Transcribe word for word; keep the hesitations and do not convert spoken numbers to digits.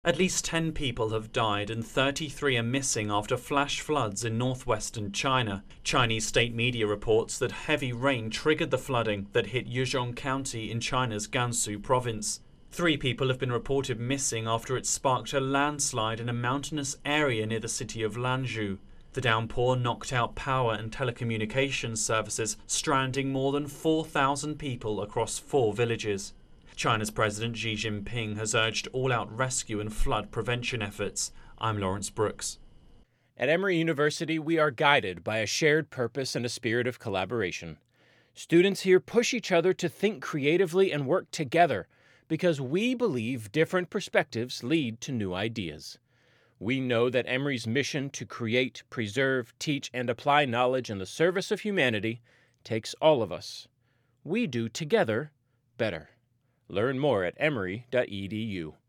At least ten people have died and thirty-three are missing after flash floods in northwestern China. Chinese state media reports that heavy rain triggered the flooding that hit Yuzhong County in China's Gansu province. Three people have been reported missing after it sparked a landslide in a mountainous area near the city of Lanzhou. The downpour knocked out power and telecommunications services, stranding more than four thousand people across four villages. China's President Xi Jinping has urged all-out rescue and flood prevention efforts. I'm Lawrence Brooks. At Emory University, we are guided by a shared purpose and a spirit of collaboration. Students here push each other to think creatively and work together because we believe different perspectives lead to new ideas. We know that Emory's mission to create, preserve, teach, and apply knowledge in the service of humanity takes all of us. We do together better. Learn more at emory dot e d u.